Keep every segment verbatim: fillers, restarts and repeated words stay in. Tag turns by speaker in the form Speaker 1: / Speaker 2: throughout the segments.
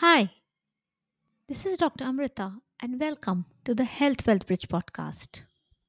Speaker 1: Hi, this is Doctor Amrita, and welcome to the Health Wealth Bridge podcast.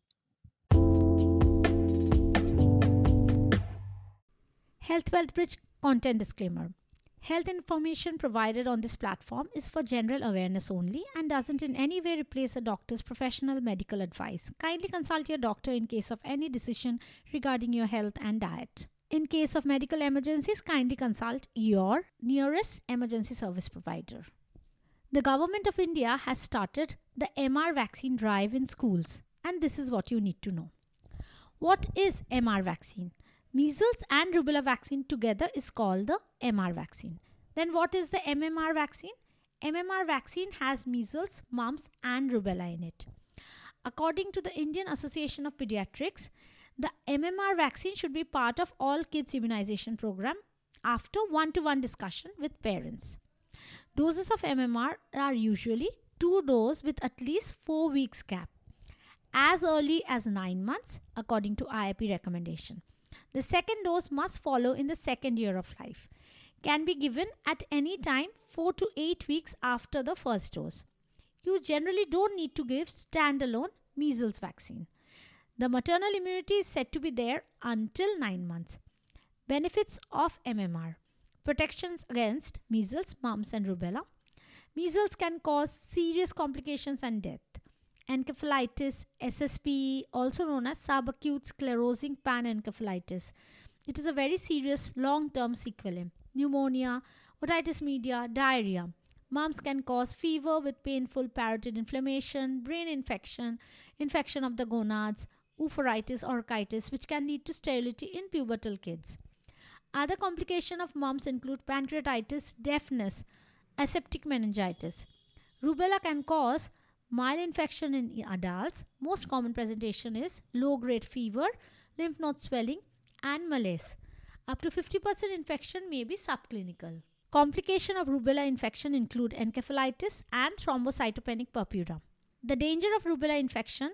Speaker 1: Health Wealth Bridge content disclaimer. Health information provided on this platform is for general awareness only and doesn't in any way replace a doctor's professional medical advice. Kindly consult your doctor in case of any decision regarding your health and diet. In case of medical emergencies, kindly consult your nearest emergency service provider. The Government of India has started the M R vaccine drive in schools, and this is what you need to know. What is M R vaccine? Measles and rubella vaccine together is called the M R vaccine. Then what is the M M R vaccine? M M R vaccine has measles, mumps and rubella in it. According to the Indian Association of Pediatrics, the M M R vaccine should be part of all kids immunization program after one-to-one discussion with parents. Doses of M M R are usually two doses with at least four weeks gap, as early as nine months according to I I P recommendation. The second dose must follow in the second year of life. Can be given at any time four to eight weeks after the first dose. You generally don't need to give standalone measles vaccine. The maternal immunity is said to be there until nine months. Benefits of M M R. Protections against measles, mumps and rubella. Measles can cause serious complications and death. Encephalitis, S S P E, also known as subacute sclerosing panencephalitis. It is a very serious long-term sequelae. Pneumonia, otitis media, diarrhea. Mumps can cause fever with painful parotid inflammation, brain infection, infection of the gonads, oophorytis, orchitis, which can lead to sterility in pubertal kids. Other complications of mumps include pancreatitis, deafness, aseptic meningitis. Rubella can cause mild infection in adults. Most common presentation is low-grade fever, lymph node swelling, and malaise. Up to fifty percent infection may be subclinical. Complications of rubella infection include encephalitis and thrombocytopenic purpura. The danger of rubella infection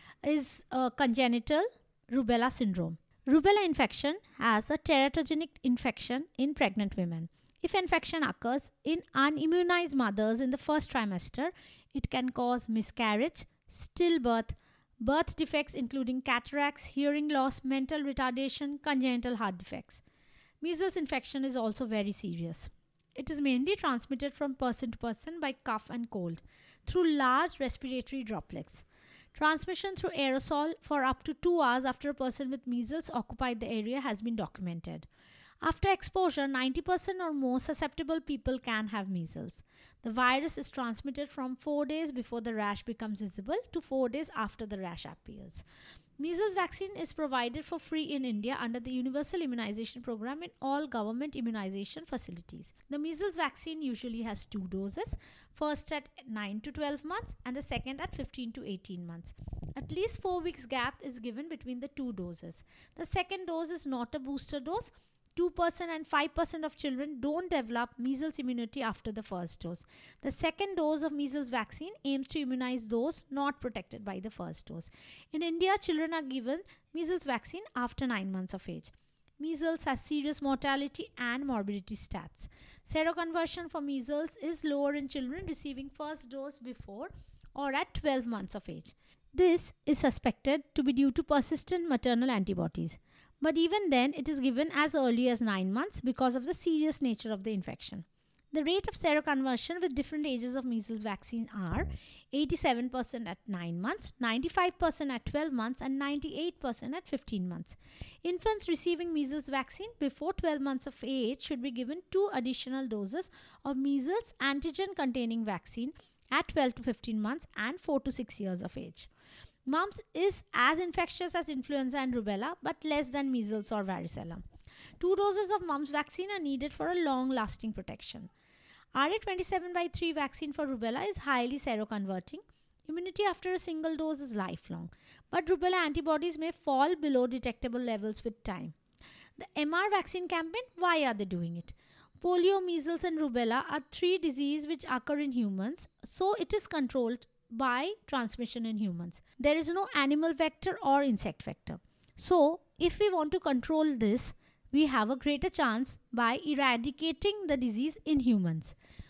Speaker 1: is uh, congenital rubella syndrome. Rubella infection has a teratogenic infection in pregnant women. If infection occurs in unimmunized mothers in the first trimester, it can cause miscarriage, stillbirth, birth defects including cataracts, hearing loss, mental retardation, congenital heart defects. Measles infection is also very serious. It is mainly transmitted from person to person by cough and cold through large respiratory droplets. Transmission through aerosol for up to two hours after a person with measles occupied the area has been documented. After exposure, ninety percent or more susceptible people can have measles. The virus is transmitted from four days before the rash becomes visible to four days after the rash appears. Measles vaccine is provided for free in India under the Universal Immunization Program in all government immunization facilities. The measles vaccine usually has two doses, first at nine to twelve months and the second at fifteen to eighteen months. At least four weeks gap is given between the two doses. The second dose is not a booster dose. two percent and five percent of children don't develop measles immunity after the first dose. The second dose of measles vaccine aims to immunize those not protected by the first dose. In India, children are given measles vaccine after nine months of age. Measles has serious mortality and morbidity stats. Seroconversion for measles is lower in children receiving first dose before or at twelve months of age. This is suspected to be due to persistent maternal antibodies. But even then, it is given as early as nine months because of the serious nature of the infection. The rate of seroconversion with different ages of measles vaccine are eighty-seven percent at nine months, ninety-five percent at twelve months, and ninety-eight percent at fifteen months. Infants receiving measles vaccine before twelve months of age should be given two additional doses of measles antigen-containing vaccine at twelve to fifteen months and four to six years of age. Mumps is as infectious as influenza and rubella, but less than measles or varicella. Two doses of mumps vaccine are needed for a long-lasting protection. R A twenty-seven by three vaccine for rubella is highly seroconverting. Immunity after a single dose is lifelong, but rubella antibodies may fall below detectable levels with time. The M R vaccine campaign, why are they doing it? Polio, measles and rubella are three diseases which occur in humans, so it is controlled by transmission in humans. There is no animal vector or insect vector. So, if we want to control this, we have a greater chance by eradicating the disease in humans.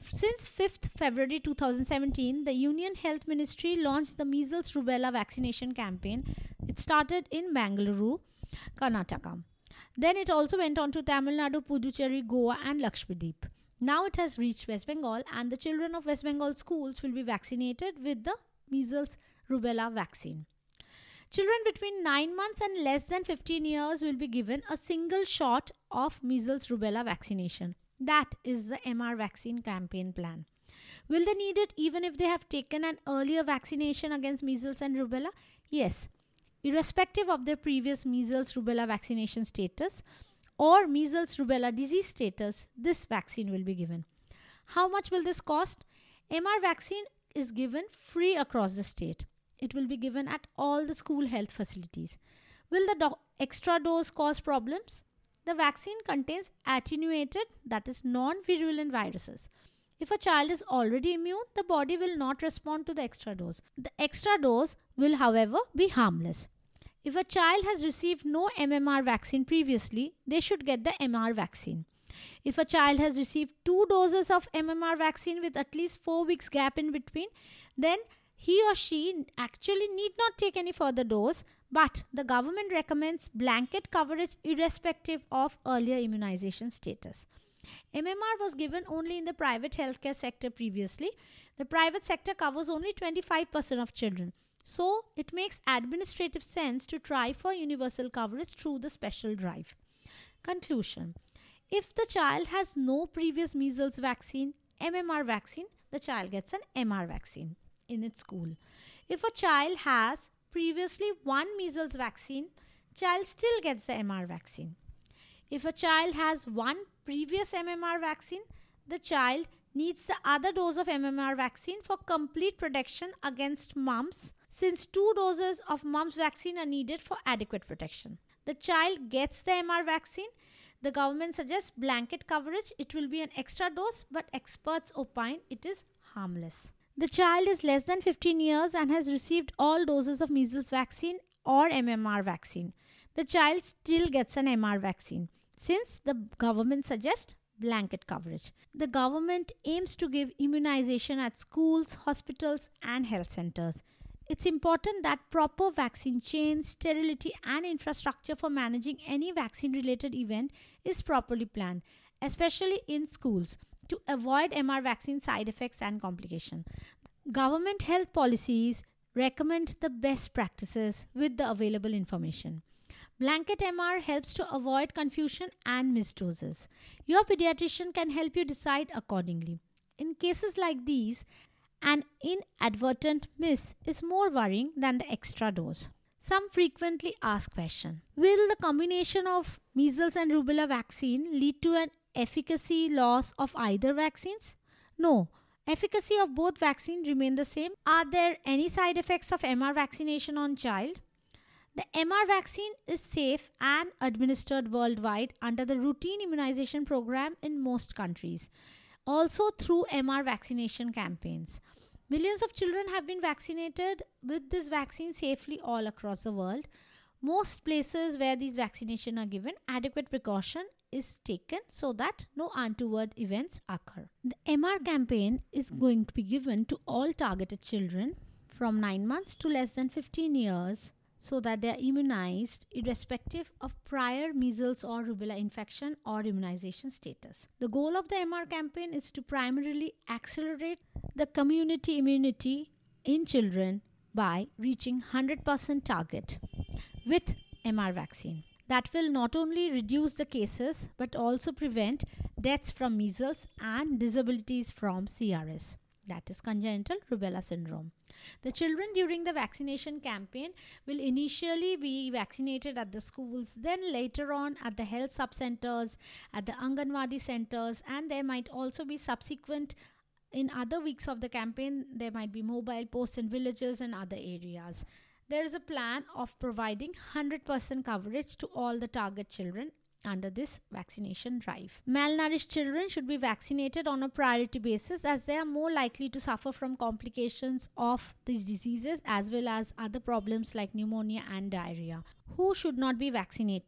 Speaker 1: Since fifth February two thousand seventeen, the Union Health Ministry launched the measles rubella vaccination campaign. It started in Bangalore, Karnataka. Then it also went on to Tamil Nadu, Puducherry, Goa and Lakshadweep. Now it has reached West Bengal, and the children of West Bengal schools will be vaccinated with the measles rubella vaccine. Children between nine months and less than fifteen years will be given a single shot of measles rubella vaccination. That is the M R vaccine campaign plan. Will they need it even if they have taken an earlier vaccination against measles and rubella? Yes. Irrespective of their previous measles rubella vaccination status or measles rubella disease status, this vaccine will be given. How much will this cost? M R vaccine is given free across the state. It will be given at all the school health facilities. Will the do- extra dose cause problems? The vaccine contains attenuated, that is non-virulent viruses. If a child is already immune, the body will not respond to the extra dose. The extra dose will, however, be harmless. If a child has received no M M R vaccine previously, they should get the M R vaccine. If a child has received two doses of M M R vaccine with at least four weeks gap in between, then he or she actually need not take any further dose, but the government recommends blanket coverage irrespective of earlier immunization status. M M R was given only in the private healthcare sector previously. The private sector covers only twenty-five percent of children. So, it makes administrative sense to try for universal coverage through the special drive. Conclusion. If the child has no previous measles vaccine, M M R vaccine, the child gets an M R vaccine in its school. If a child has previously one measles vaccine, child still gets the M R vaccine. If a child has one previous M M R vaccine, the child needs the other dose of M M R vaccine for complete protection against mumps, since two doses of mumps vaccine are needed for adequate protection. The child gets the M R vaccine. The government suggests blanket coverage. It will be an extra dose, but experts opine it is harmless. The child is less than fifteen years and has received all doses of measles vaccine or M M R vaccine. The child still gets an M R vaccine, since the government suggests blanket coverage. The government aims to give immunization at schools, hospitals and health centers. It's important that proper vaccine chains, sterility and infrastructure for managing any vaccine-related event is properly planned, especially in schools, to avoid M R vaccine side effects and complications. Government health policies recommend the best practices with the available information. Blanket M R helps to avoid confusion and missed doses. Your pediatrician can help you decide accordingly. In cases like these, an inadvertent miss is more worrying than the extra dose. Some frequently asked question: will the combination of measles and rubella vaccine lead to an efficacy loss of either vaccines? No. Efficacy of both vaccines remain the same. Are there any side effects of M R vaccination on child? The M R vaccine is safe and administered worldwide under the routine immunization program in most countries, also through M R vaccination campaigns. Millions of children have been vaccinated with this vaccine safely all across the world. Most places where these vaccinations are given, adequate precaution is taken so that no untoward events occur. The M R campaign is going to be given to all targeted children from nine months to less than fifteen years, so that they are immunized irrespective of prior measles or rubella infection or immunization status. The goal of the M R campaign is to primarily accelerate the community immunity in children by reaching one hundred percent target with M R vaccine. That will not only reduce the cases but also prevent deaths from measles and disabilities from C R S. That is congenital rubella syndrome. The children during the vaccination campaign will initially be vaccinated at the schools, then later on at the health sub-centers, at the Anganwadi centers, and there might also be subsequent in other weeks of the campaign. There might be mobile posts in villages and other areas. There is a plan of providing one hundred percent coverage to all the target children under this vaccination drive. Malnourished children should be vaccinated on a priority basis, as they are more likely to suffer from complications of these diseases as well as other problems like pneumonia and diarrhea. Who should not be vaccinated?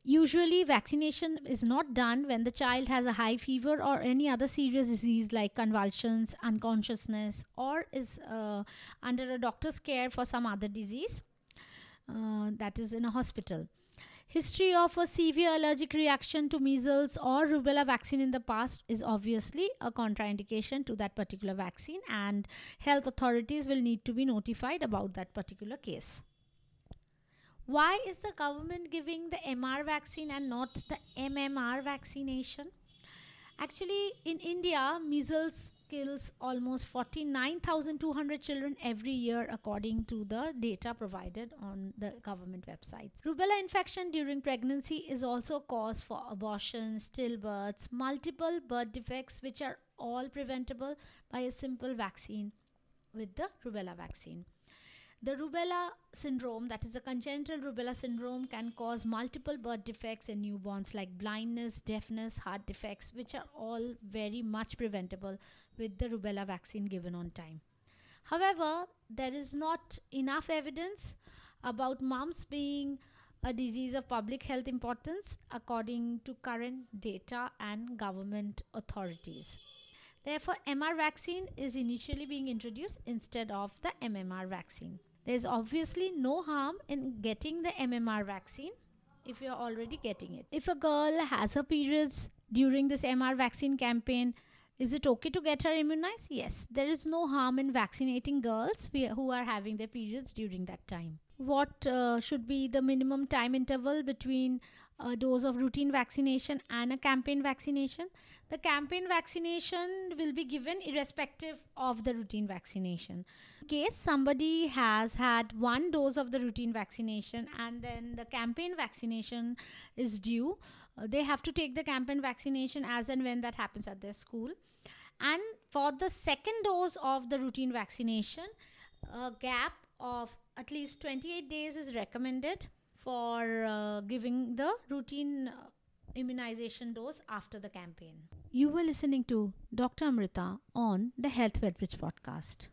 Speaker 1: Usually, vaccination is not done when the child has a high fever or any other serious disease like convulsions, unconsciousness, or is uh, under a doctor's care for some other disease, uh, that is in a hospital. History of a severe allergic reaction to measles or rubella vaccine in the past is obviously a contraindication to that particular vaccine, and health authorities will need to be notified about that particular case. Why is the government giving the M R vaccine and not the M M R vaccination? Actually, in India, measles kills almost forty-nine thousand two hundred children every year, according to the data provided on the government websites. Rubella infection during pregnancy is also a cause for abortions, stillbirths, multiple birth defects, which are all preventable by a simple vaccine with the rubella vaccine. The rubella syndrome, that is the congenital rubella syndrome, can cause multiple birth defects in newborns like blindness, deafness, heart defects, which are all very much preventable with the rubella vaccine given on time. However, there is not enough evidence about mumps being a disease of public health importance according to current data and government authorities. Therefore, M R vaccine is initially being introduced instead of the M M R vaccine. There is obviously no harm in getting the M M R vaccine if you are already getting it. If a girl has her periods during this M R vaccine campaign, is it okay to get her immunized? Yes, there is no harm in vaccinating girls who are having their periods during that time. What uh, should be the minimum time interval between a dose of routine vaccination and a campaign vaccination? The campaign vaccination will be given irrespective of the routine vaccination. In case somebody has had one dose of the routine vaccination and then the campaign vaccination is due, uh, they have to take the campaign vaccination as and when that happens at their school. And for the second dose of the routine vaccination, a gap of at least twenty-eight days is recommended for uh, giving the routine uh, immunization dose after the campaign. You were listening to Doctor Amrita on the Health Well Bridge podcast.